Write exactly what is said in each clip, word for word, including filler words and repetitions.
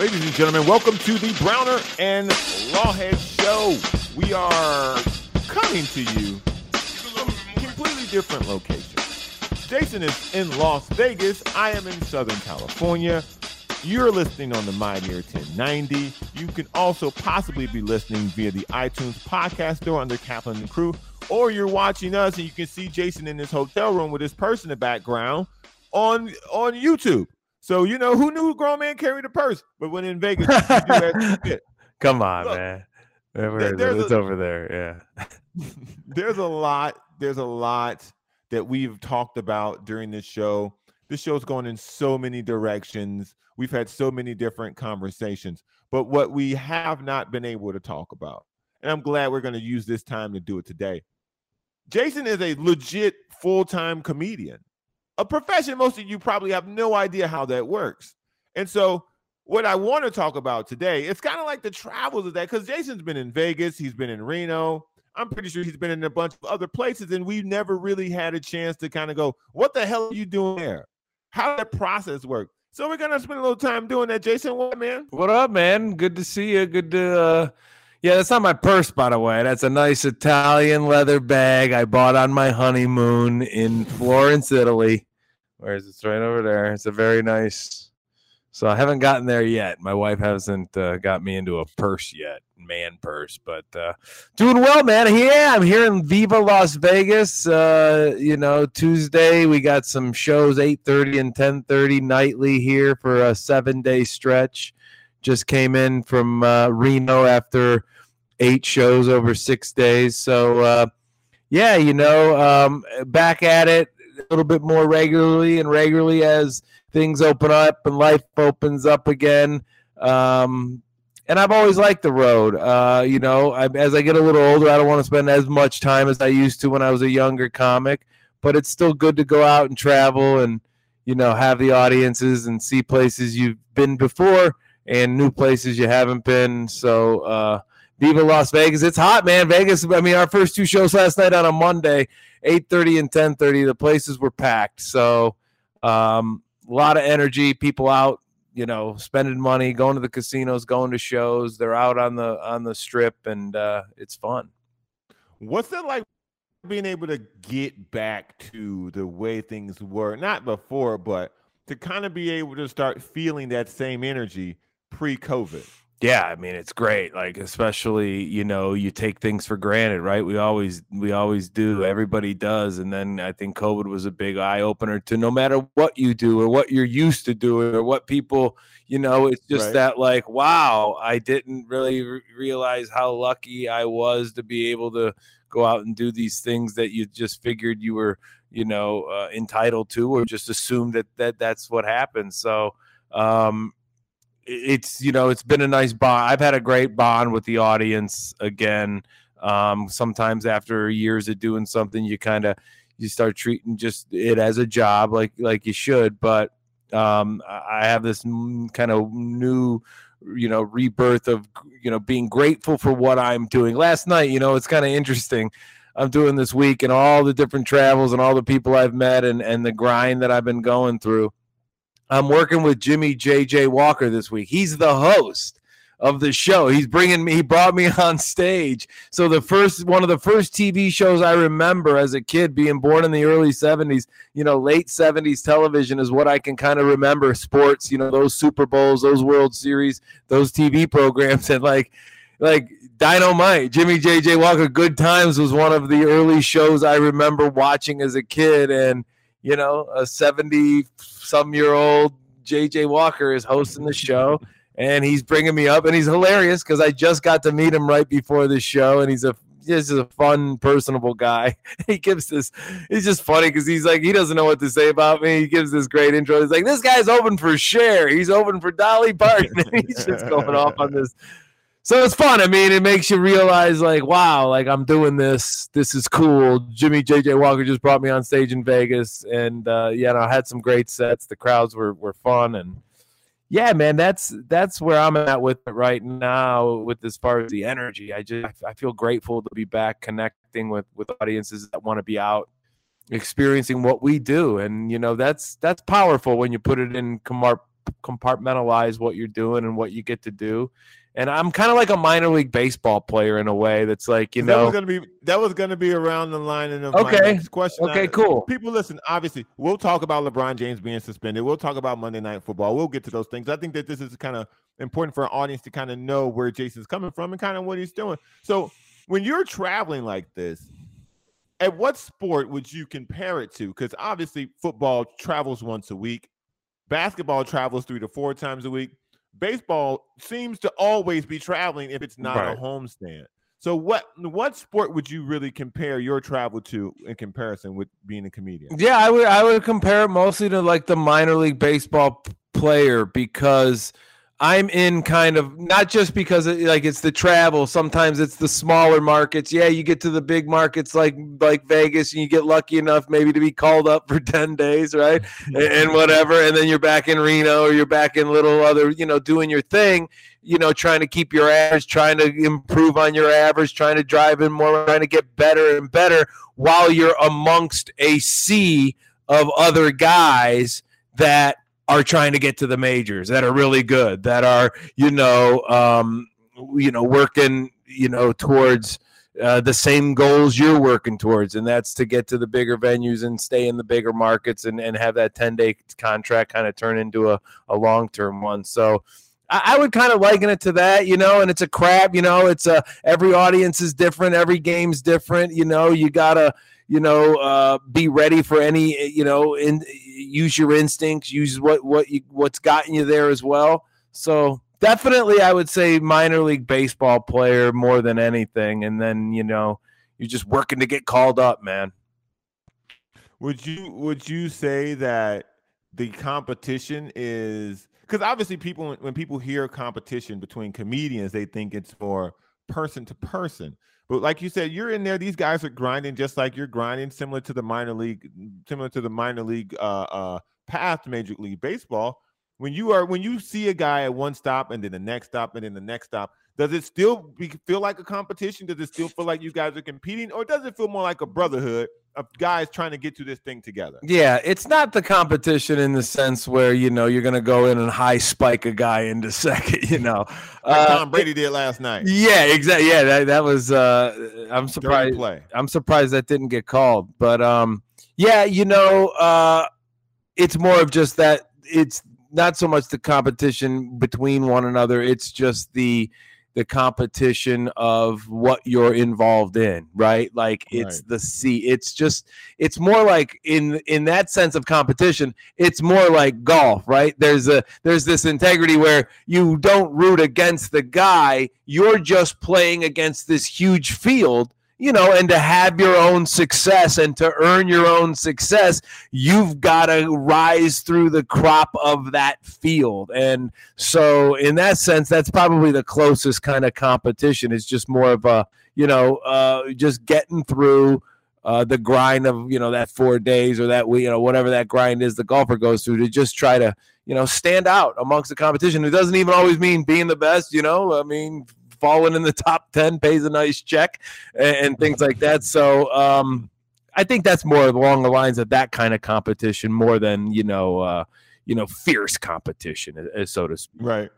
Ladies and gentlemen, welcome to the Browner and Lawhead Show. We are coming to you from completely different locations. Jason is in Las Vegas. I am in Southern California. You're listening on the Mightier ten ninety. You can also possibly be listening via the iTunes podcast store under Kaplan and Crew, or you're watching us and you can see Jason in his hotel room with his purse in the background on, on YouTube. So, you know, who knew a grown man carried a purse? But when in Vegas, you do that shit. Come on, Look, man. There, it's a, over there, yeah. There's a lot. There's a lot that we've talked about during this show. This show's going in so many directions. We've had so many different conversations. But what we have not been able to talk about, and I'm glad we're going to use this time to do it today. Jason is a legit full-time comedian. A profession most of you probably have no idea how that works. And so what I want to talk about today, it's kind of like the travels of that, because Jason's been in Vegas, he's been in Reno. I'm pretty sure he's been in a bunch of other places, and we've never really had a chance to kind of go, what the hell are you doing there? How did that process work? So we're going to spend a little time doing that. Jason, what, man? What up, man? Good to see you. Good to, uh, yeah, that's not my purse, by the way. That's a nice Italian leather bag I bought on my honeymoon in Florence, Italy. Where is it? It's right over there. It's a very nice. So I haven't gotten there yet. My wife hasn't uh, got me into a purse yet, man purse. But uh, doing well, man. Yeah, I'm here in Viva Las Vegas. Uh, you know, Tuesday we got some shows, eight thirty and ten thirty nightly here for a seven-day stretch. Just came in from uh, Reno after eight shows over six days. So, uh, yeah, you know, um, back at it a little bit more regularly and regularly as things open up and life opens up again. Um, and I've always liked the road. Uh, you know, I, as I get a little older, I don't want to spend as much time as I used to when I was a younger comic, but it's still good to go out and travel and, you know, have the audiences and see places you've been before and new places you haven't been. So, uh, Viva Las Vegas. It's hot, man. Vegas. I mean, our first two shows last night on a Monday, eight thirty and ten thirty, the places were packed. So um, a lot of energy, people out, you know, spending money, going to the casinos, going to shows. They're out on the on the strip, and uh, it's fun. What's it like being able to get back to the way things were, not before, but to kind of be able to start feeling that same energy pre-COVID? Yeah, I mean, it's great. Like, especially, you know, you take things for granted, right? We always, we always do. Everybody does. And then I think COVID was a big eye opener to no matter what you do or what you're used to doing or what people, you know, it's just right. That like, wow, I didn't really re- realize how lucky I was to be able to go out and do these things that you just figured you were, you know, uh, entitled to, or just assumed that, that that's what happened. So, um, it's, you know, it's been a nice bond. I've had a great bond with the audience again. Um, sometimes after years of doing something, you kind of, you start treating just it as a job, like, like you should. But um, I have this kind of new, you know, rebirth of, you know, being grateful for what I'm doing. Last night, you know, it's kind of interesting. I'm doing this week and all the different travels and all the people I've met and, and the grind that I've been going through. I'm working with Jimmy J J Walker this week. He's the host of the show. He's bringing me, he brought me on stage. So the first, one of the first T V shows I remember as a kid, being born in the early seventies, you know, late seventies television is what I can kind of remember. Sports, you know, those Super Bowls, those World Series, those T V programs, and like, like Dynamite, Jimmy J J Walker, Good Times was one of the early shows I remember watching as a kid. And, you know, a seventy-some-year-old J J Walker is hosting the show, and he's bringing me up, and he's hilarious because I just got to meet him right before this show, and he's a he's a fun, personable guy. He gives this – it's just funny because he's like – he doesn't know what to say about me. He gives this great intro. He's like, this guy's open for Cher. He's open for Dolly Parton. He's just going off on this – so it's fun. I mean, it makes you realize, like, wow, like, I'm doing this. This is cool. Jimmy J J Walker just brought me on stage in Vegas, and uh, yeah, no, I had some great sets. The crowds were were fun, and yeah, man, that's that's where I'm at with it right now. With as far as the energy, I just I feel grateful to be back connecting with with audiences that want to be out experiencing what we do, and you know, that's that's powerful when you put it in compartmentalize what you're doing and what you get to do. And I'm kind of like a minor league baseball player in a way that's like, you that know, was gonna be that was gonna be around the line of okay. my next question. Okay, I, cool. People, listen. Obviously, we'll talk about LeBron James being suspended. We'll talk about Monday Night Football. We'll get to those things. I think that this is kind of important for our audience to kind of know where Jason's coming from and kind of what he's doing. So, when you're traveling like this, at what sport would you compare it to? Because obviously, football travels once a week, basketball travels three to four times a week. Baseball seems to always be traveling if it's not right. a homestand. So what what sport would you really compare your travel to in comparison with being a comedian? Yeah, I would I would compare it mostly to like the minor league baseball p- player because I'm in kind of not just because it, like it's the travel. Sometimes it's the smaller markets. Yeah, you get to the big markets like like Vegas, and you get lucky enough maybe to be called up for ten days, right? and, and whatever, and then you're back in Reno or you're back in little other, you know, doing your thing. You know, trying to keep your average, trying to improve on your average, trying to drive in more, trying to get better and better while you're amongst a sea of other guys that are trying to get to the majors, that are really good, that are, you know, um, you know, working, you know, towards uh, the same goals you're working towards, and that's to get to the bigger venues and stay in the bigger markets and, and have that ten-day contract kind of turn into a, a long-term one. So I, I would kind of liken it to that, you know, and it's a crap, you know, it's a, every audience is different, every game's different, you know, you gotta, you know, uh, be ready for any, you know, and use your instincts, use what what you what's gotten you there as well. So definitely, I would say minor league baseball player more than anything. And then, you know, you're just working to get called up, man. Would you would you say that the competition is because obviously people when people hear competition between comedians, they think it's more person to person. But like you said, you're in there. These guys are grinding just like you're grinding, similar to the minor league, similar to the minor league uh, uh, path to Major League Baseball. When you are, when you see a guy at one stop and then the next stop and then the next stop, does it still be, feel like a competition? Does it still feel like you guys are competing, or does it feel more like a brotherhood of guys trying to get to this thing together? Yeah, it's not the competition in the sense where, you know, you're going to go in and high spike a guy into second, you know. Like uh, Tom Brady did last night. Yeah, exactly. Yeah, that, that was uh, I'm surprised. Play. I'm surprised that didn't get called. But um, yeah, you know, uh, it's more of just that it's not so much the competition between one another. It's just the the competition of what you're involved in, right? Like it's right. the C. It's just, it's more like in in that sense of competition, it's more like golf, right? There's a there's this integrity where you don't root against the guy, you're just playing against this huge field, you know, and to have your own success and to earn your own success, you've got to rise through the crop of that field. And so in that sense, that's probably the closest kind of competition. It's just more of a, you know, uh, just getting through uh, the grind of, you know, that four days or that week, you know, whatever that grind is the golfer goes through to just try to, you know, stand out amongst the competition. It doesn't even always mean being the best, you know, I mean, falling in the top ten pays a nice check and, and things like that. So um, I think that's more along the lines of that kind of competition more than, you know, uh, you know, fierce competition, so to speak. Right.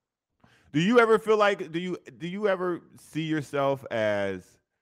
Do you ever feel like, do you, do you ever see yourself as,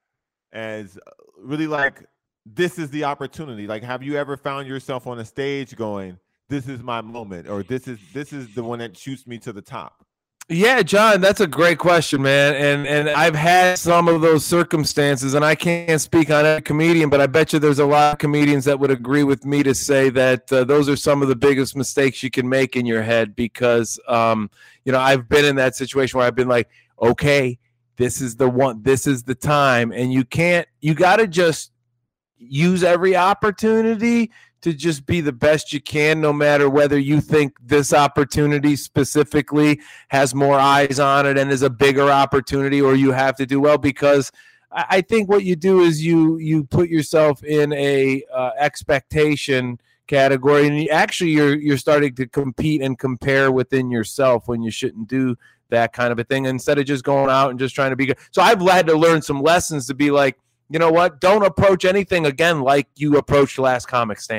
as really like, this is the opportunity? Like, have you ever found yourself on a stage going, this is my moment, or this is, this is the one that shoots me to the top? Yeah, John, that's a great question, man. And and I've had some of those circumstances, and I can't speak on a comedian, but I bet you there's a lot of comedians that would agree with me to say that uh, those are some of the biggest mistakes you can make in your head because, um, you know, I've been in that situation where I've been like, okay, this is the one, this is the time. And you can't, you got to just use every opportunity to just be the best you can, no matter whether you think this opportunity specifically has more eyes on it and is a bigger opportunity, or you have to do well. Because I think what you do is you you put yourself in a uh, expectation category, and you, actually you're you're starting to compete and compare within yourself when you shouldn't do that kind of a thing. Instead of just going out and just trying to be good. So I've had to learn some lessons to be like, you know what? Don't approach anything again like you approached Last Comic Standing.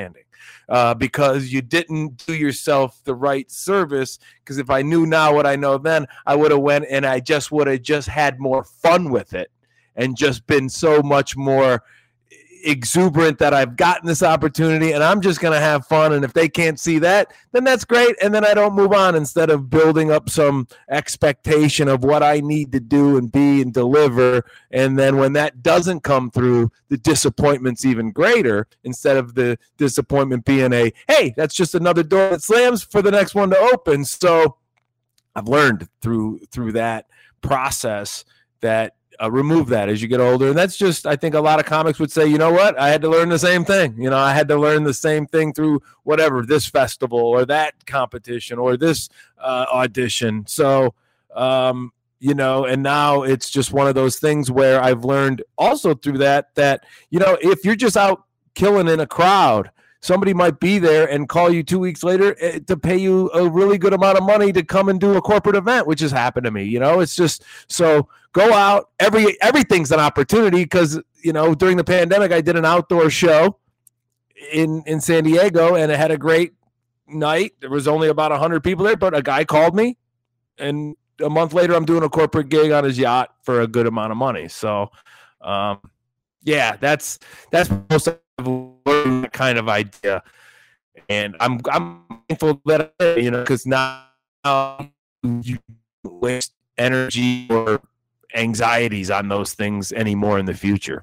uh, because you didn't do yourself the right service. Because if I knew now what I know then, I would have went and I just would have just had more fun with it and just been so much more exuberant that I've gotten this opportunity and I'm just going to have fun. And if they can't see that, then that's great. And then I don't move on instead of building up some expectation of what I need to do and be and deliver. And then when that doesn't come through, the disappointment's even greater instead of the disappointment being a, hey, that's just another door that slams for the next one to open. So I've learned through, through that process that Uh, remove that as you get older. And that's just, I think a lot of comics would say, you know what, I had to learn the same thing. You know, I had to learn the same thing through whatever, this festival or that competition or this uh, audition. So, um, you know, and now it's just one of those things where I've learned also through that, that, you know, if you're just out killing in a crowd, somebody might be there and call you two weeks later to pay you a really good amount of money to come and do a corporate event, which has happened to me. You know, it's just, so go out. Every everything's an opportunity because, you know, during the pandemic, I did an outdoor show in, in San Diego and it had a great night. There was only about one hundred people there, but a guy called me and a month later, I'm doing a corporate gig on his yacht for a good amount of money. So, um, yeah, that's that's most of that kind of idea, and I'm I'm thankful that I, you know, because now you waste energy or anxieties on those things anymore in the future.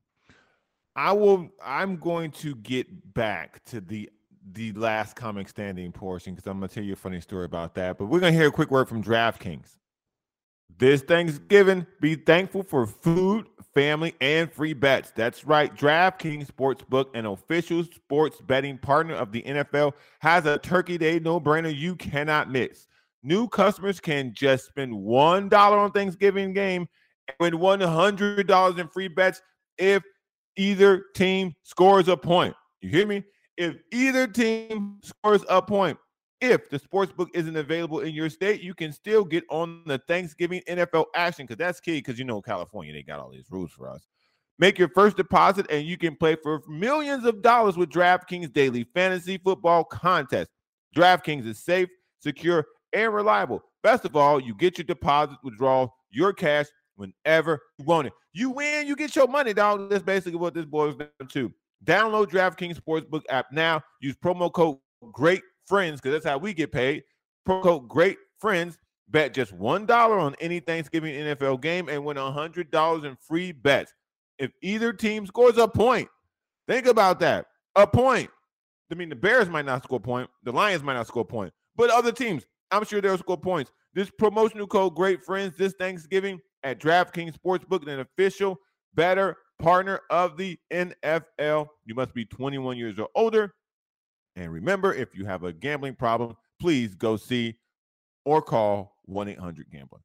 I will. I'm going to get back to the the last comic standing portion because I'm going to tell you a funny story about that. But we're going to hear a quick word from DraftKings. This Thanksgiving, be thankful for food, family, and free bets. That's right. DraftKings Sportsbook, an official sports betting partner of the N F L, has a Turkey Day no-brainer you cannot miss. New customers can just spend one dollar on Thanksgiving game and win one hundred dollars in free bets if either team scores a point. You hear me? If either team scores a point. If the sportsbook isn't available in your state, you can still get on the Thanksgiving N F L action because that's key because, you know, California, they got all these rules for us. Make your first deposit and you can play for millions of dollars with DraftKings Daily Fantasy Football Contest. DraftKings is safe, secure, and reliable. Best of all, you get your deposit, withdraw your cash whenever you want it. You win, you get your money, dog. That's basically what this boils down to. Download DraftKings Sportsbook app now. Use promo code GREAT Friends, because that's how we get paid. Pro code Great Friends. Bet just one dollar on any Thanksgiving N F L game and win one hundred dollars in free bets. If either team scores a point, think about that. A point. I mean, the Bears might not score a point. The Lions might not score a point. But other teams, I'm sure they'll score points. This promotional code Great Friends this Thanksgiving at DraftKings Sportsbook, an official better partner of the N F L. You must be twenty-one years or older. And remember, if you have a gambling problem, please go see or call one eight hundred gambler.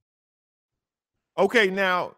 Okay, now,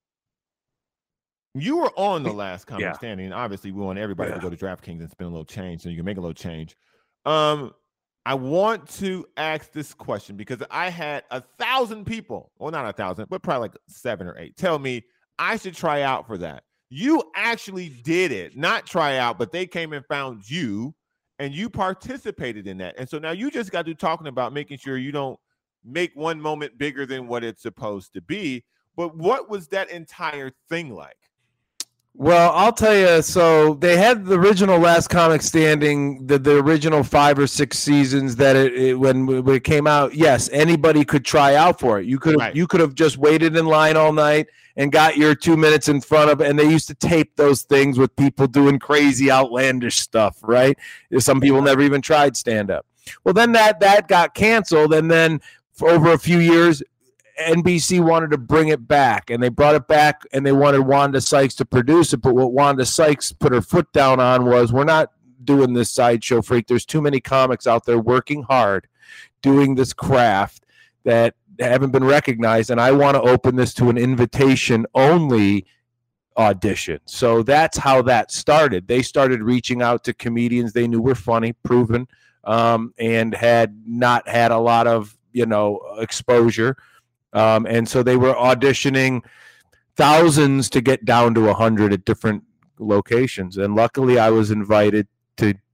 you were on the last comic yeah. standing, and obviously we want everybody yeah. to go to DraftKings and spend a little change so you can make a little change. Um, I want to ask this question because I had a thousand people, well, not a thousand, but probably like seven or eight, tell me I should try out for that. You actually did it, not try out, but they came and found you. And you participated in that. And so now you just got to talking about making sure you don't make one moment bigger than what it's supposed to be. But what was that entire thing like? Well, I'll tell you. So they had the original Last Comic Standing, the, the original five or six seasons that it, it when, when it came out. Yes, anybody could try out for it. You could have right. you could have just waited in line all night and got your two minutes in front of, and they used to tape those things with people doing crazy, outlandish stuff, right? Some people never even tried stand-up. Well, then that that got canceled, and then for over a few years, N B C wanted to bring it back, and they brought it back, and they wanted Wanda Sykes to produce it, but what Wanda Sykes put her foot down on was, we're not doing this sideshow freak. There's too many comics out there working hard, doing this craft that haven't been recognized, and I want to open this to an invitation-only audition. So that's how that started. They started reaching out to comedians they knew were funny, proven, um, and had not had a lot of, you know, exposure. Um, and so they were auditioning thousands to get down to one hundred at different locations. And luckily I was invited to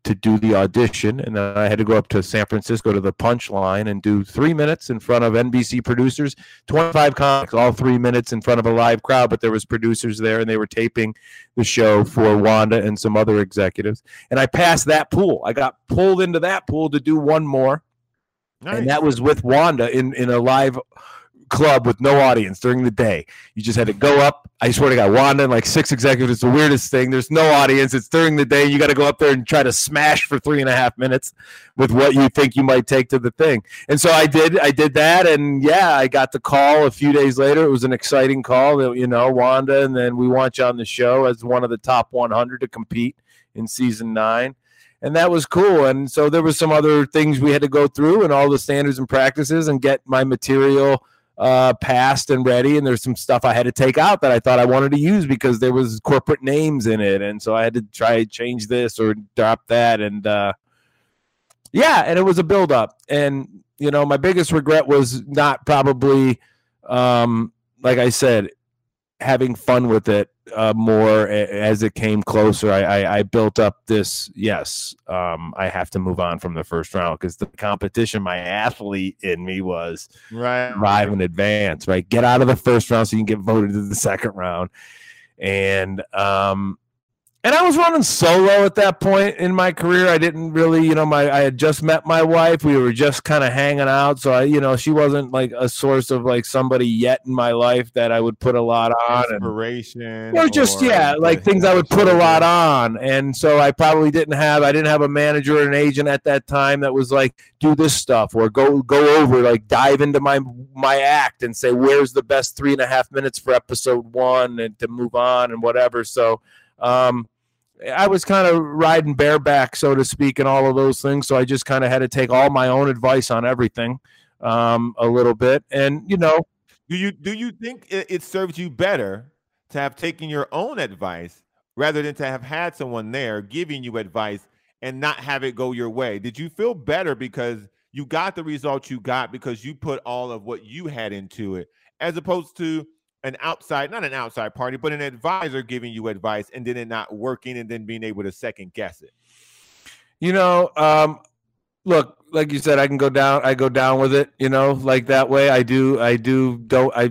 to do the audition, and then I had to go up to San Francisco to the Punchline and do three minutes in front of N B C producers, twenty-five comics, all three minutes in front of a live crowd, but there was producers there, and they were taping the show for Wanda and some other executives. And I passed that pool. I got pulled into that pool to do one more, nice. And that was with Wanda in, in a live club with no audience during the day. You just had to go up. I swear to God, Wanda and like six executives. It's the weirdest thing. There's no audience. It's during the day. You got to go up there and try to smash for three and a half minutes with what you think you might take to the thing. And so I did. I did that, and yeah, I got the call a few days later. It was an exciting call. You know, Wanda, and then we want you on the show as one of the top one hundred to compete in season nine. And that was cool. And so there was some other things we had to go through and all the standards and practices and get my material uh, passed and ready. And there's some stuff I had to take out that I thought I wanted to use because there was corporate names in it. And so I had to try to change this or drop that. And uh, yeah, and it was a buildup. And, you know, my biggest regret was not probably, um, like I said, having fun with it uh, more as it came closer. I, I, I built up this, yes, um, I have to move on from the first round because the competition, my athlete in me was right. arrive in advance, right? Get out of the first round so you can get voted to the second round. And, um, and I was running solo at that point in my career. I didn't really, you know, my I had just met my wife. We were just kind of hanging out. So, I, you know, she wasn't like a source of like somebody yet in my life that I would put a lot on. Inspiration. And, or just, or yeah, like things I would put a lot on. And so I probably didn't have, I didn't have a manager or an agent at that time that was like, do this stuff or go go over, like dive into my my act and say, where's the best three and a half minutes for episode one and to move on and whatever. So, Um, I was kind of riding bareback, so to speak, and all of those things. So I just kind of had to take all my own advice on everything um, a little bit. And, you know. Do you do you think it, it serves you better to have taken your own advice rather than to have had someone there giving you advice and not have it go your way? Did you feel better because you got the results you got because you put all of what you had into it, as opposed to an outside, not an outside party, but an advisor giving you advice and then it not working and then being able to second guess it? You know, um, look, like you said, I can go down, I go down with it, you know, like that way. I do, I do, don't, I,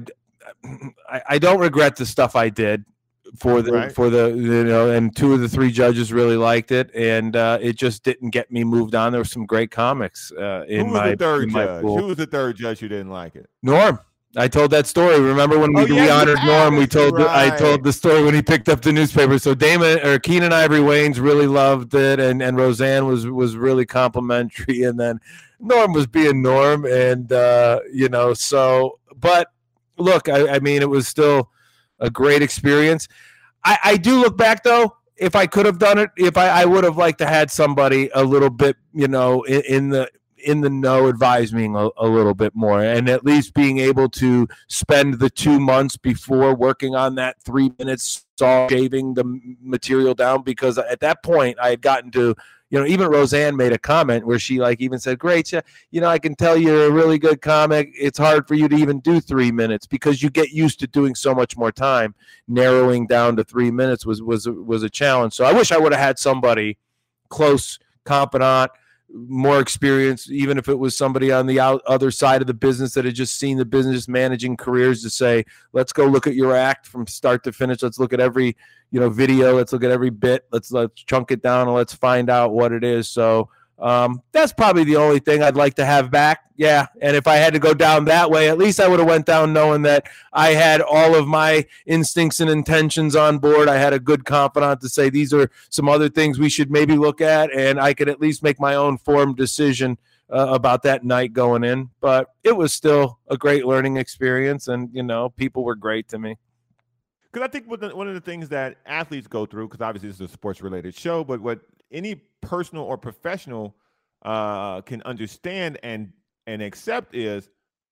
I, I don't regret the stuff I did for the, right. for the, you know, and two of the three judges really liked it. And uh, it just didn't get me moved on. There were some great comics uh, in Who was my, the third in my judge? pool. Who was the third judge who didn't like it? Norm. I told that story. Remember when we, oh, yeah, we honored Norm? We told right. the, I told the story when he picked up the newspaper. So Damon or Keenan Ivory Waynes really loved it, and, and Roseanne was was really complimentary, and then Norm was being Norm, and uh, you know. So, but look, I, I mean, it was still a great experience. I, I do look back though. If I could have done it, if I, I would have liked to had somebody a little bit, you know, in, in the. in the know, advise me a, a little bit more, and at least being able to spend the two months before working on that three minutes, saw shaving the material down, because at that point I had gotten to, you know, even Roseanne made a comment where she like even said, great, you know, I can tell you're a really good comic. It's hard for you to even do three minutes because you get used to doing so much more time. Narrowing down to three minutes was, was, was a challenge. So I wish I would have had somebody close, competent, more experience, even if it was somebody on the out, other side of the business that had just seen the business managing careers, to say, let's go look at your act from start to finish. Let's look at every, you know, video. Let's look at every bit. Let's let's chunk it down and let's find out what it is. So um, that's probably the only thing I'd like to have back. Yeah. And if I had to go down that way, at least I would have went down knowing that I had all of my instincts and intentions on board. I had a good confidant to say, these are some other things we should maybe look at. And I could at least make my own formed decision uh, about that night going in. But it was still a great learning experience. And, you know, people were great to me. Because I think one of the things that athletes go through, because obviously this is a sports-related show, but what any personal or professional uh, can understand and and accept is,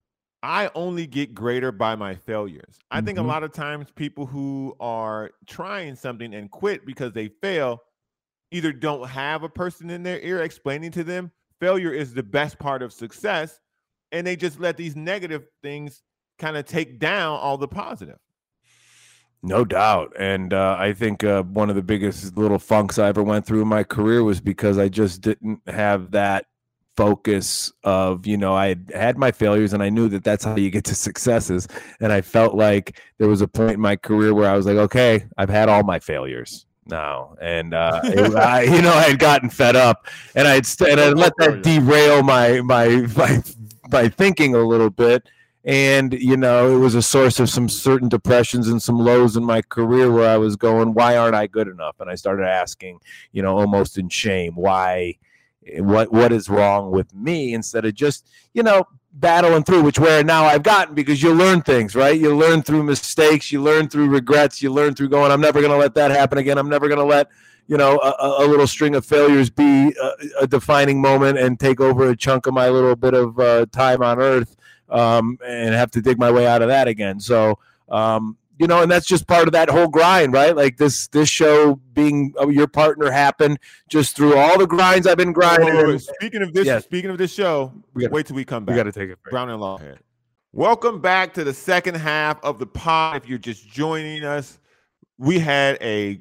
I only get greater by my failures. I mm-hmm. think a lot of times people who are trying something and quit because they fail either don't have a person in their ear explaining to them failure is the best part of success, and they just let these negative things kind of take down all the positive. No doubt. And uh, I think uh, one of the biggest little funks I ever went through in my career was because I just didn't have that focus of, you know, I had, had my failures and I knew that that's how you get to successes. And I felt like there was a point in my career where I was like, okay, I've had all my failures now. And, uh, it, I, you know, I had gotten fed up and I'd, st- and I'd let that derail my, my, my, my thinking a little bit. And, you know, it was a source of some certain depressions and some lows in my career where I was going, why aren't I good enough? And I started asking, you know, almost in shame, why, what, what is wrong with me, instead of just, you know, battling through, which where now I've gotten, because you learn things, right? You learn through mistakes, you learn through regrets, you learn through going, I'm never going to let that happen again. I'm never going to let, you know, a, a little string of failures be a, a defining moment and take over a chunk of my little bit of uh, time on earth. Um, and have to dig my way out of that again. So, um, you know, and that's just part of that whole grind, right? Like this, this show being uh, your partner happened just through all the grinds I've been grinding. Wait, wait, wait. Speaking of this, yeah. speaking of this show, we gotta, wait till we come back. We got to take it. Brown and Lawhead. Welcome back to the second half of the pod. If you're just joining us, we had a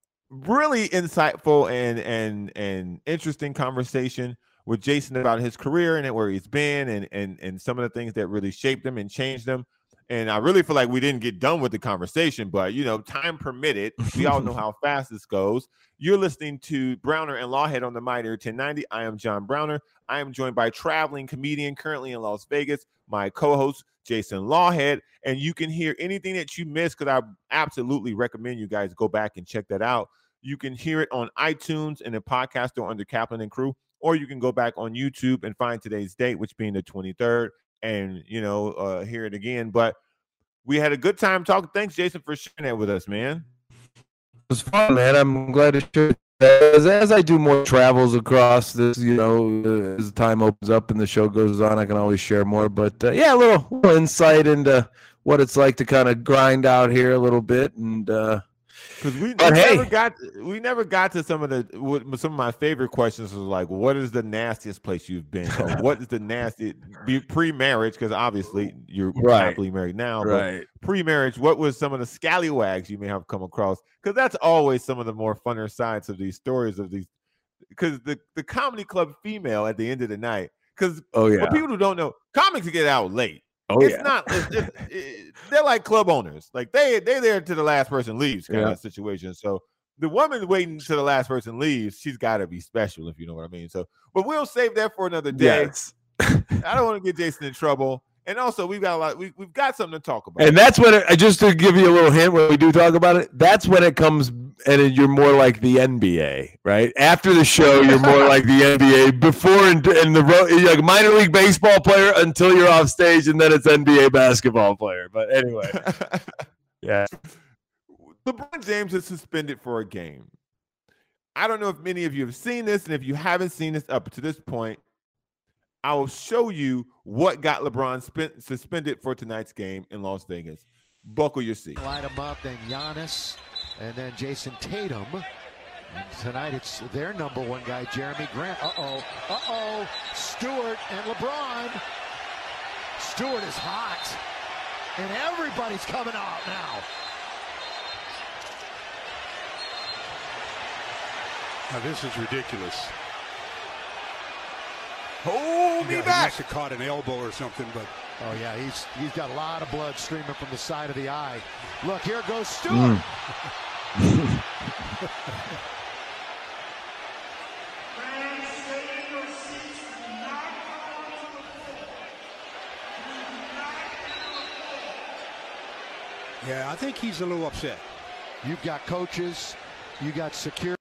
really insightful and and and interesting conversation with Jason about his career and where he's been and and and some of the things that really shaped him and changed him. And I really feel like we didn't get done with the conversation, but you know, time permitted. We all know how fast this goes. You're listening to Browner and Lawhead on the Mightier ten ninety. I am John Browner. I am joined by traveling comedian currently in Las Vegas, my co-host Jason Lawhead. And you can hear anything that you missed, because I absolutely recommend you guys go back and check that out. You can hear it on iTunes and the podcast or under Kaplan and Crew. Or you can go back on YouTube and find today's date, which being the twenty-third, and, you know, uh, hear it again. But we had a good time talking. Thanks, Jason, for sharing that with us, man. It was fun, man. I'm glad to share that. As, as I do more travels across this, you know, as time opens up and the show goes on, I can always share more. But, uh, yeah, a little, little insight into what it's like to kind of grind out here a little bit. And, uh, Because we, we hey. never got we never got to some of the some of my favorite questions was like, what is the nastiest place you've been? Or what is the nasty pre-marriage? Because obviously you're right. happily married now, right? But pre-marriage, what was some of the scallywags you may have come across? Because that's always some of the more funner sides of these stories of these. Because the the comedy club female at the end of the night. Because oh yeah, for people who don't know, comics get out late. Oh, it's yeah. not. It's, it's, it, they're like club owners. Like they they there to the last person leaves kind yeah. of situation. So the woman waiting till the last person leaves, she's got to be special, if you know what I mean. So, but we'll save that for another day. Yes. I don't want to get Jason in trouble. And also, we've got a lot. We, we've got something to talk about. And that's when it, just to give you a little hint when we do talk about it. That's when it comes, and you're more like the N B A, right? After the show, you're more like the N B A. Before and in the you're like a minor league baseball player until you're off stage, and then it's N B A basketball player. But anyway, yeah. LeBron James is suspended for a game. I don't know if many of you have seen this, and if you haven't seen this up to this point, I will show you what got LeBron spent, suspended for tonight's game in Las Vegas. Buckle your seat. Light him up, then Giannis, and then Jason Tatum. And tonight it's their number one guy, Jeremy Grant. Uh-oh, uh-oh, Stewart and LeBron. Stewart is hot, and everybody's coming out now. Now this is ridiculous. Hold me yeah, back. He must have caught an elbow or something, but oh yeah, he's he's got a lot of blood streaming from the side of the eye. Look, here goes Stewart. Mm. yeah, I think he's a little upset. You've got coaches, you got security.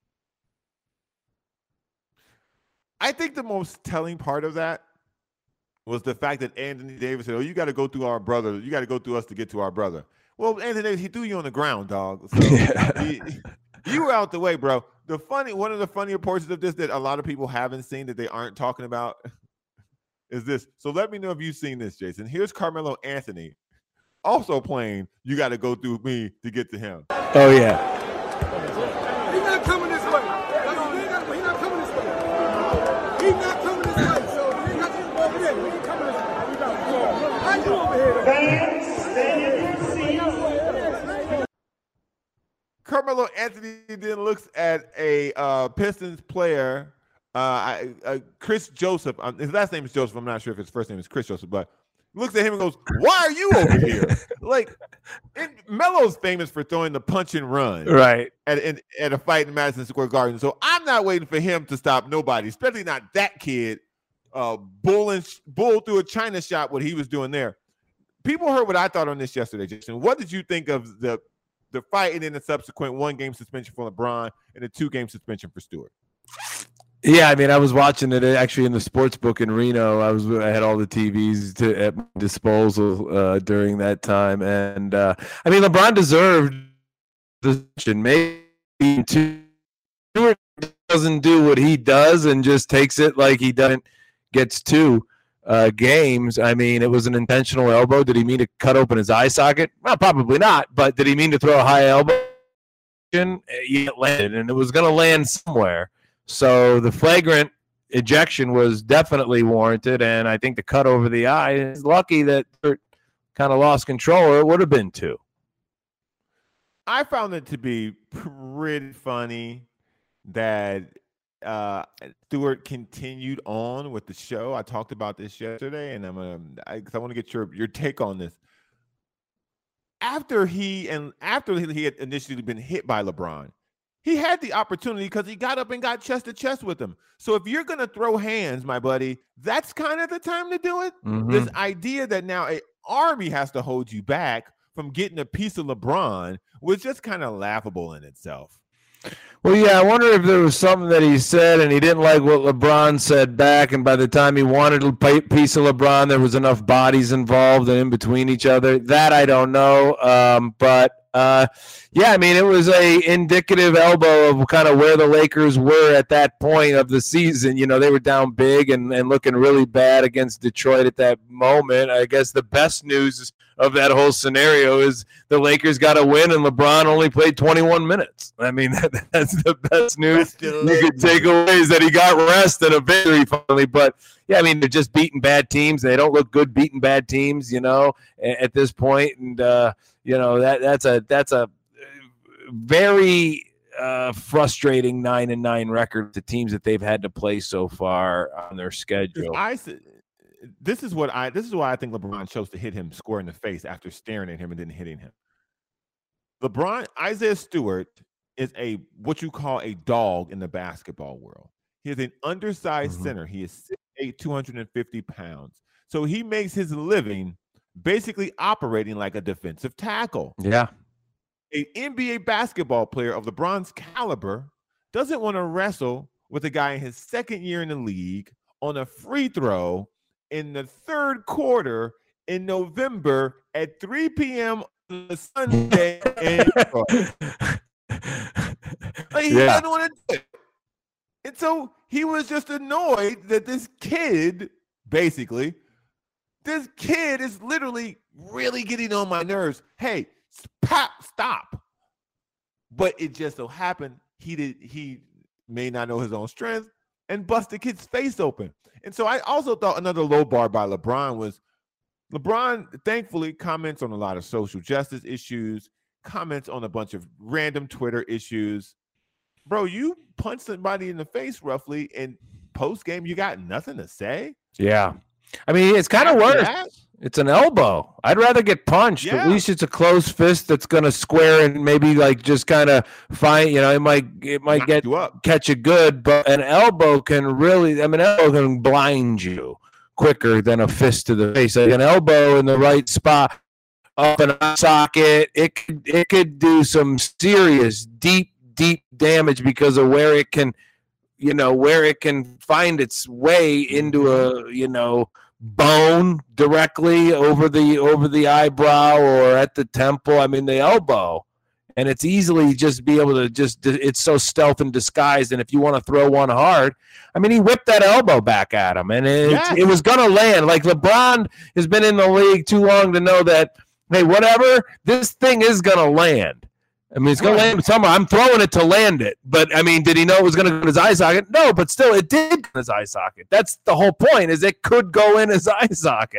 I think the most telling part of that was the fact that Anthony Davis said, oh, you got to go through our brother. You got to go through us to get to our brother. Well, Anthony Davis, he threw you on the ground, dog. So he, you were out the way, bro. The funny, one of the funnier portions of this that a lot of people haven't seen that they aren't talking about is this. So let me know if you've seen this, Jason. Here's Carmelo Anthony also playing You Got to Go Through Me to Get to Him. Oh, yeah. He's not coming this way. He's not coming this way. He's not coming this way, so he's not coming over there. He's coming this way. How you over here? Fans, stay in your seats. Carmelo Anthony then looks at a uh, Pistons player, uh, I, uh, Chris Joseph. Um, his last name is Joseph. I'm not sure if his first name is Chris Joseph, but looks at him and goes, "Why are you over here?" Like, and Melo's famous for throwing the punch and run, right, at, at at a fight in Madison Square Garden. So I'm not waiting for him to stop nobody, especially not that kid, uh, bulling bull through a China shop. What he was doing there. People heard what I thought on this yesterday, Jason. What did you think of the the fight and then the subsequent one game suspension for LeBron and the two game suspension for Stewart? Yeah, I mean, I was watching it actually in the sports book in Reno. I was I had all the T Vs to, at my disposal uh, during that time, and uh, I mean, LeBron deserved the suspension. Maybe Stewart doesn't do what he does and just takes it like he doesn't gets two uh, games. I mean, it was an intentional elbow. Did he mean to cut open his eye socket? Well, probably not. But did he mean to throw a high elbow? It landed, and it was going to land somewhere. So the flagrant ejection was definitely warranted, and I think the cut over the eye is lucky that Stewart kind of lost control, or it would have been two. I found it to be pretty funny that uh, Stewart continued on with the show. I talked about this yesterday, and I'm gonna I, I want to get your your take on this. After he and after he had initially been hit by LeBron, he had the opportunity because he got up and got chest to chest with him. So if you're gonna throw hands, my buddy, that's kind of the time to do it. Mm-hmm. This idea that now an army has to hold you back from getting a piece of LeBron was just kind of laughable in itself. Well, yeah, I wonder if there was something that he said and he didn't like what LeBron said back, and by the time he wanted a piece of LeBron, there was enough bodies involved and in between each other. That I don't know, um, but uh, yeah, I mean, it was a indicative elbow of kind of where the Lakers were at that point of the season. You know, they were down big and, and looking really bad against Detroit at that moment. I guess the best news of that whole scenario is the Lakers got a win and LeBron only played twenty-one minutes. I mean, that, that's the best news you could take away is that he got rest and a victory finally. But, yeah, I mean, they're just beating bad teams. They don't look good beating bad teams, you know, at this point. And, uh, you know, that that's a that's a very uh, frustrating nine and nine record to teams that they've had to play so far on their schedule. I said, this is what I this is why I think LeBron chose to hit him square in the face after staring at him and then hitting him. LeBron Isaiah Stewart is a what you call a dog in the basketball world. He is an undersized mm-hmm. center. He is six eight, two hundred fifty pounds. So he makes his living basically operating like a defensive tackle. Yeah. An N B A basketball player of LeBron's caliber doesn't want to wrestle with a guy in his second year in the league on a free throw in the third quarter in November at three p.m. on a Sunday. And like, he yeah. doesn't want to do it. And so he was just annoyed that this kid, basically, this kid is literally really getting on my nerves. Hey, stop, stop. But it just so happened he did he may not know his own strength and bust the kid's face open. And so I also thought another low bar by LeBron was LeBron, thankfully, comments on a lot of social justice issues, comments on a bunch of random Twitter issues. Bro, you punched somebody in the face roughly, and post-game, you got nothing to say? Yeah. I mean, it's kind of worse. That? It's an elbow. I'd rather get punched. Yeah. At least it's a closed fist that's going to square and maybe like just kind of find, you know, it might it might Knock get you up. Catch you good, but an elbow can really, I mean, an elbow can blind you quicker than a fist to the face. Like an elbow in the right spot, up in a socket, it could, it could do some serious, deep, deep damage because of where it can, you know, where it can find its way into a, you know, bone directly over the over the eyebrow or at the temple. I mean, the elbow, and it's easily just be able to just, it's so stealth and disguised. And if you want to throw one hard, I mean, he whipped that elbow back at him, and it, yes. it was going to land. Like LeBron has been in the league too long to know that, hey, whatever, this thing is going to land. I mean, it's going to land somewhere. I'm throwing it to land it. But, I mean, did he know it was going to go in his eye socket? No, but still, it did go in his eye socket. That's the whole point, is it could go in his eye socket.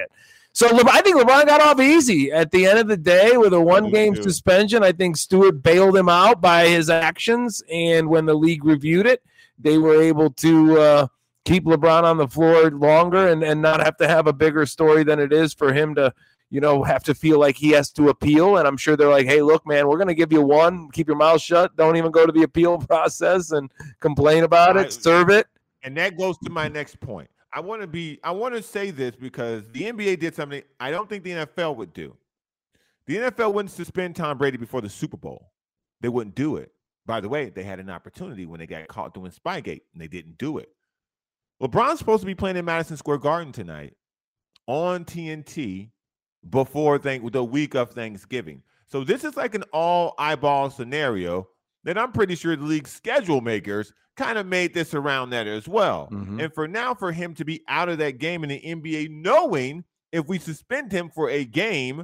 So LeBron, I think LeBron got off easy at the end of the day with a one-game suspension. I think Stewart bailed him out by his actions, and when the league reviewed it, they were able to uh, keep LeBron on the floor longer and, and not have to have a bigger story than it is for him to, you know, have to feel like he has to appeal. And I'm sure they're like, hey, look, man, we're going to give you one. Keep your mouth shut. Don't even go to the appeal process and complain about it. I, serve it. And that goes to my next point. I want to be, I want to say this because the N B A did something I don't think the N F L would do. The N F L wouldn't suspend Tom Brady before the Super Bowl. They wouldn't do it. By the way, they had an opportunity when they got caught doing Spygate, and they didn't do it. LeBron's supposed to be playing in Madison Square Garden tonight on T N T before th- the week of Thanksgiving. So this is like an all-eyeball scenario that I'm pretty sure the league schedule makers kind of made this around that as well. Mm-hmm. And for now, for him to be out of that game in the N B A, knowing if we suspend him for a game,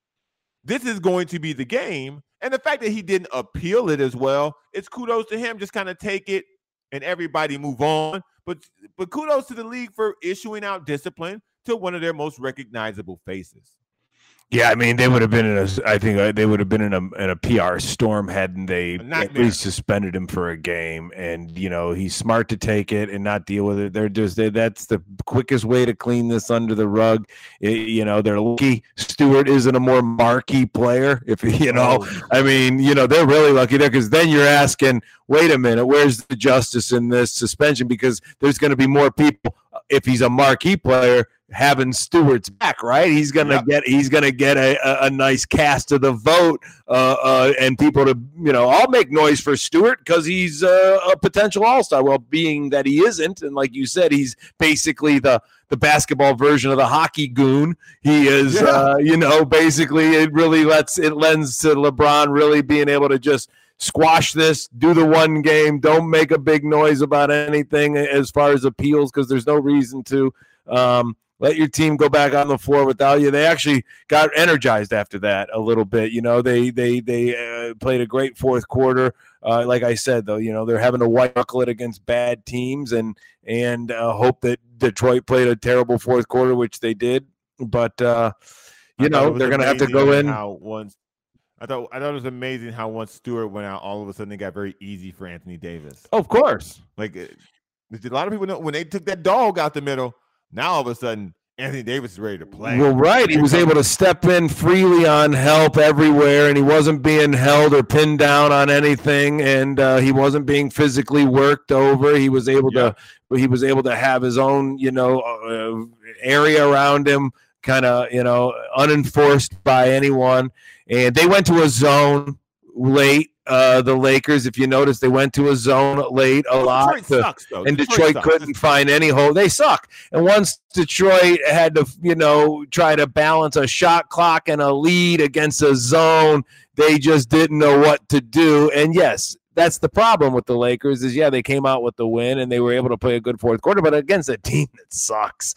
this is going to be the game. And the fact that he didn't appeal it as well, it's kudos to him. Just kind of take it and everybody move on. But but kudos to the league for issuing out discipline to one of their most recognizable faces. Yeah, I mean, they would have been in a. I think they would have been in a in a P R storm hadn't they at least suspended him for a game. And you know, he's smart to take it and not deal with it. They're just they, that's the quickest way to clean this under the rug. It, you know, they're lucky Stewart isn't a more marquee player. If you know, oh. I mean, you know, they're really lucky there because then you're asking, wait a minute, where's the justice in this suspension? Because there's going to be more people if he's a marquee player having Stewart's back, right? He's gonna yep. get he's gonna get a, a, a nice cast of the vote, uh, uh, and people to you know all make noise for Stewart because he's uh, a potential all-star. Well, being that he isn't, and like you said, he's basically the the basketball version of the hockey goon. He is, yeah. uh, you know, basically it really lets it lends to LeBron really being able to just squash this, do the one game, don't make a big noise about anything as far as appeals because there's no reason to. Um, Let your team go back on the floor without you. They actually got energized after that a little bit. You know, they they they uh, played a great fourth quarter. Uh, like I said, though, you know, they're having to white knuckle it against bad teams and and uh, hope that Detroit played a terrible fourth quarter, which they did. But uh, you know, they're going to have to go in. How once I thought I thought it was amazing how once Stewart went out, all of a sudden it got very easy for Anthony Davis. Oh, of course, like a lot of people know when they took that dog out the middle. Now all of a sudden, Anthony Davis is ready to play. Well, right. He was able to step in freely on help everywhere, and he wasn't being held or pinned down on anything, and uh, he wasn't being physically worked over. He was able yeah. to he was able to have his own, you know, uh, area around him, kind of, you know, unenforced by anyone. And they went to a zone late. Uh, the Lakers, if you notice, they went to a zone late a lot, Detroit to, sucks, and Detroit, Detroit sucks. couldn't find any hole. They suck. And once Detroit had to, you know, try to balance a shot clock and a lead against a zone, they just didn't know what to do. And yes, that's the problem with the Lakers is, yeah, they came out with the win and they were able to play a good fourth quarter, but against a team that sucks.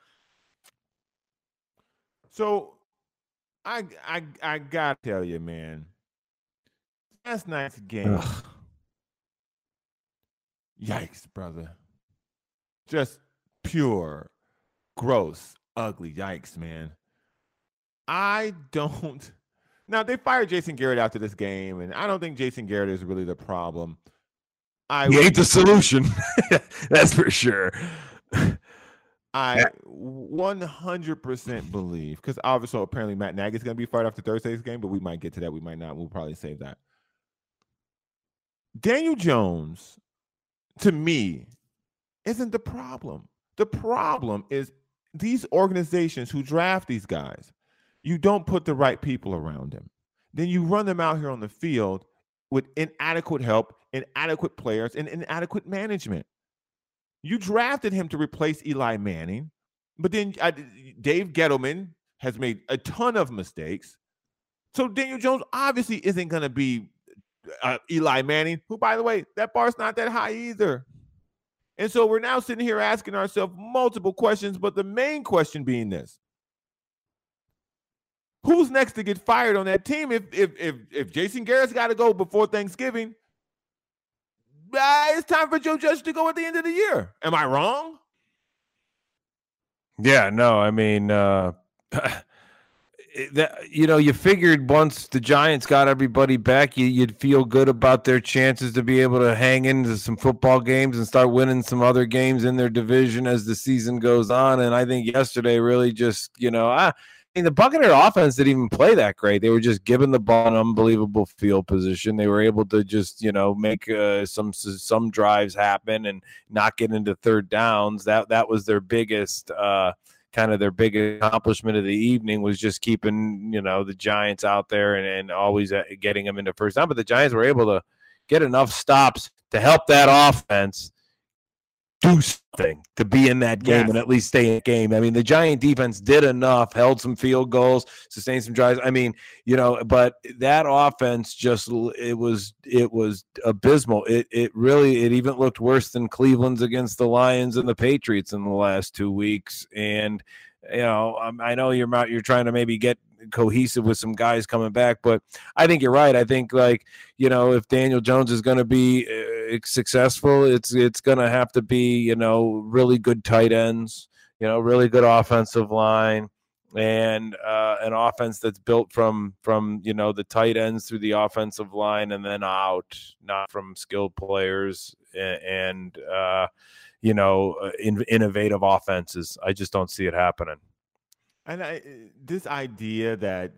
So I I I gotta tell you, man. Last night's game. Ugh. Yikes, brother. Just pure, gross, ugly yikes, man. I don't. Now, they fired Jason Garrett after this game, and I don't think Jason Garrett is really the problem. I he ain't the solution. That's for sure. I one hundred percent believe, because obviously, apparently, Matt Nagy's going to be fired after Thursday's game, but we might get to that. We might not. We'll probably save that. Daniel Jones, to me, isn't the problem. The problem is these organizations who draft these guys, you don't put the right people around them. Then you run them out here on the field with inadequate help, inadequate players, and inadequate management. You drafted him to replace Eli Manning, but then uh, Dave Gettleman has made a ton of mistakes. So Daniel Jones obviously isn't going to be Uh, Eli Manning, who, by the way, that bar's not that high either. And so we're now sitting here asking ourselves multiple questions, but the main question being this: who's next to get fired on that team? If if if if Jason Garrett's got to go before Thanksgiving, uh, it's time for Joe Judge to go at the end of the year. Am I wrong? Yeah, no, I mean, uh, that, you know, you figured once the Giants got everybody back, you, you'd feel good about their chances to be able to hang into some football games and start winning some other games in their division as the season goes on. And I think yesterday really just, you know, I, I mean, the Buccaneer offense didn't even play that great. They were just given the ball an unbelievable field position. They were able to just, you know, make uh, some some drives happen and not get into third downs. That that was their biggest uh kind of their biggest accomplishment of the evening, was just keeping, you know, the Giants out there and, and always getting them into first down. But the Giants were able to get enough stops to help that offense do something, to be in that game, yes, and at least stay in the game. I mean, the Giant defense did enough, held some field goals, sustained some drives. I mean, you know, but that offense just, it was, it was abysmal. It, it really, it even looked worse than Cleveland's against the Lions and the Patriots in the last two weeks. And, you know, um, I know you're not, you're trying to maybe get cohesive with some guys coming back, but I think you're right. I think, like, you know, if Daniel Jones is going to be uh, successful, it's it's going to have to be, you know, really good tight ends, you know, really good offensive line, and uh, an offense that's built from from you know the tight ends through the offensive line and then out, not from skilled players and, and uh, you know, in, innovative offenses. I just don't see it happening. And I, this idea that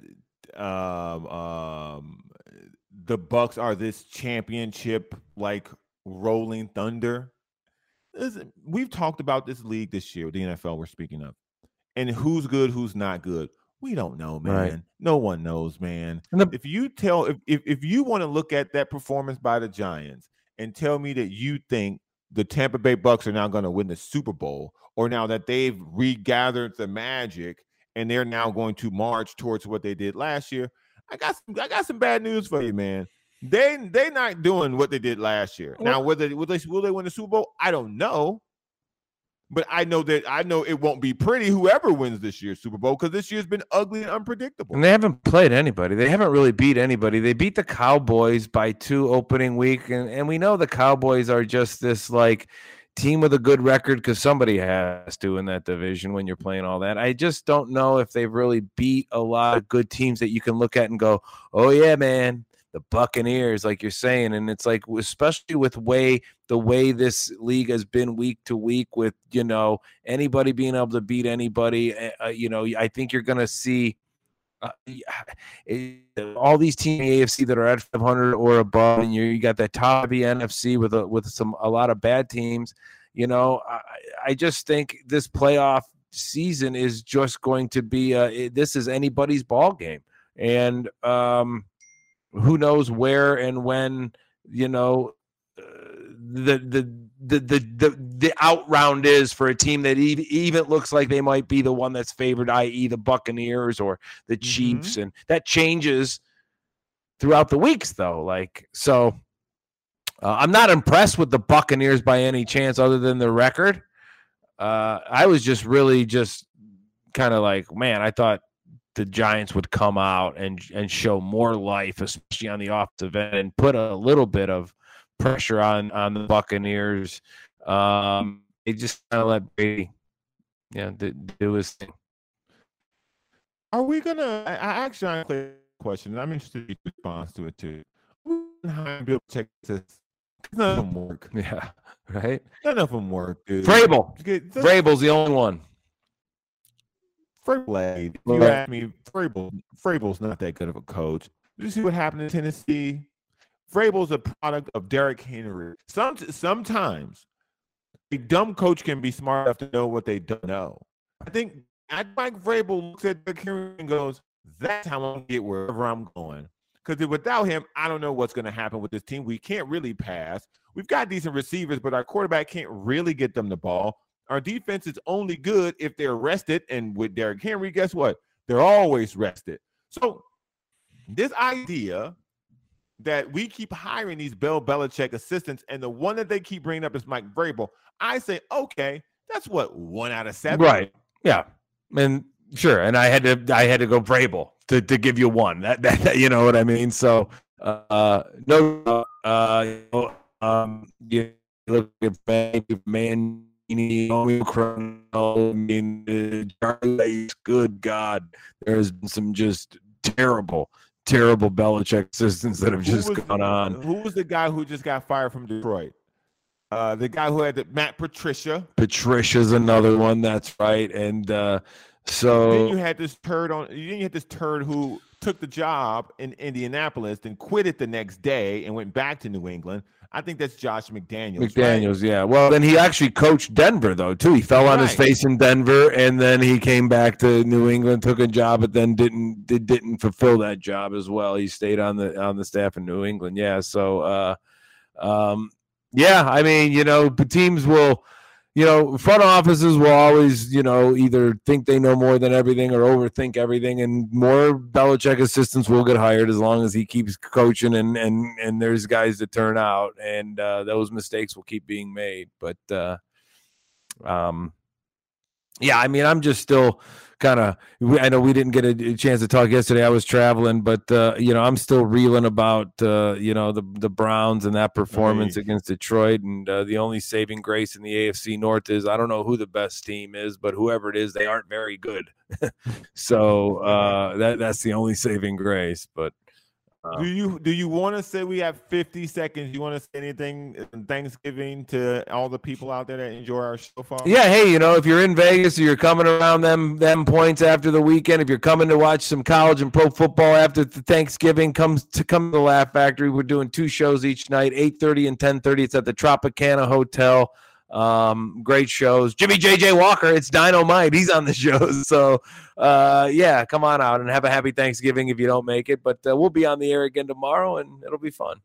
um, um, the Bucs are this championship like rolling thunder, is, we've talked about this league this year, the N F L we're speaking of, and who's good, who's not good. We don't know, man. Right. No one knows, man. The- if you tell, if, if if you want to look at that performance by the Giants and tell me that you think the Tampa Bay Bucs are now going to win the Super Bowl, or now that they've regathered the magic and they're now going to march towards what they did last year, I got some, I got some bad news for you, man. They they not doing what they did last year. Now, whether will they will they win the Super Bowl? I don't know, but I know that I know it won't be pretty. Whoever wins this year's Super Bowl, because this year's been ugly and unpredictable. And they haven't played anybody. They haven't really beat anybody. They beat the Cowboys by two opening week, and and we know the Cowboys are just this like team with a good record because somebody has to in that division when you're playing all that. I just don't know if they've really beat a lot of good teams that you can look at and go, oh yeah, man, the Buccaneers, like you're saying. And it's like, especially with way the way this league has been week to week, with, you know, anybody being able to beat anybody, uh, you know, I think you're going to see Uh, all these teams in the A F C that are at five hundred or above, and you you got that top of the N F C with a, with some a lot of bad teams. You know, I, I just think this playoff season is just going to be a, this is anybody's ball game, and um, who knows where and when, you know, uh, the the. The, the the the out round is for a team that even, even looks like they might be the one that's favored, that is the Buccaneers or the Chiefs. Mm-hmm. And that changes throughout the weeks, though. Like, so uh, I'm not impressed with the Buccaneers by any chance other than the record. Uh, I was just really just kind of like, man, I thought the Giants would come out and and show more life, especially on the offensive end, and put a little bit of pressure on on the Buccaneers. Um, they just kind of let Brady, yeah, do, do his thing. Are we gonna? I, I actually have a question, and I'm interested in your response to it too. Bill check this. None of them work. Yeah, right. None of them work, dude. Vrabel. Vrabel's the only one. Vrabel. If you ask me, Vrabel. Vrabel's not that good of a coach. Did you see what happened in Tennessee? Vrabel's a product of Derrick Henry. Some, sometimes a dumb coach can be smart enough to know what they don't know. I think Mike Vrabel looks at Derrick Henry and goes, that's how I'm going to get wherever I'm going. Because without him, I don't know what's going to happen with this team. We can't really pass. We've got decent receivers, but our quarterback can't really get them the ball. Our defense is only good if they're rested. And with Derrick Henry, guess what? They're always rested. So this idea that we keep hiring these Bill Belichick assistants, and the one that they keep bringing up is Mike Vrabel, I say, okay, that's what, one out of seven? Right. Yeah. And sure. And I had to I had to go Vrabel to, to give you one. That, that, that you know what I mean? So uh no uh um you look at man I mean, Charlie, good God, there's been some just terrible, terrible Belichick assistants that have just was, gone on. Who was the guy who just got fired from Detroit? Uh, the guy who had the, Matt Patricia. Patricia's another one. That's right. And uh, so then you had this turd on. Then you had this turd who took the job in Indianapolis, then quit it the next day and went back to New England. I think that's Josh McDaniels. McDaniels, right? yeah. Well, then he actually coached Denver, though, too. He fell on right. his face in Denver, and then he came back to New England, took a job, but then didn't did, didn't fulfill that job as well. He stayed on the on the staff in New England. Yeah. So, uh, um, yeah. I mean, you know, teams will. You know, front offices will always, you know, either think they know more than everything or overthink everything, and more Belichick assistants will get hired as long as he keeps coaching and and and there's guys that turn out, and uh, those mistakes will keep being made. But, uh, um, yeah, I mean, I'm just still kind of, I know we didn't get a chance to talk yesterday. I was traveling, but, uh, you know, I'm still reeling about, uh, you know, the, the Browns and that performance right. against Detroit. And uh, the only saving grace in the A F C North is I don't know who the best team is, but whoever it is, they aren't very good. so uh, that that's the only saving grace. But Um, do you do you want to say we have fifty seconds? You want to say anything in Thanksgiving to all the people out there that enjoy our show? Far? Yeah, hey, you know, if you're in Vegas or you're coming around them them points after the weekend, if you're coming to watch some college and pro football after the Thanksgiving, comes to come to the Laugh Factory. We're doing two shows each night, eight thirty and ten thirty. It's at the Tropicana Hotel. Um, great shows. Jimmy J J Walker, it's Dynamite. He's on the show. So, uh, yeah, come on out and have a happy Thanksgiving if you don't make it. But uh, we'll be on the air again tomorrow, and it'll be fun.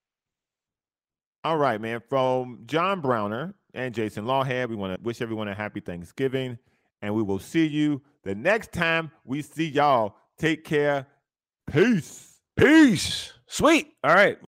All right, man. From John Browner and Jason Lawhead, we want to wish everyone a happy Thanksgiving, and we will see you the next time we see y'all. Take care. Peace. Peace. Sweet. All right.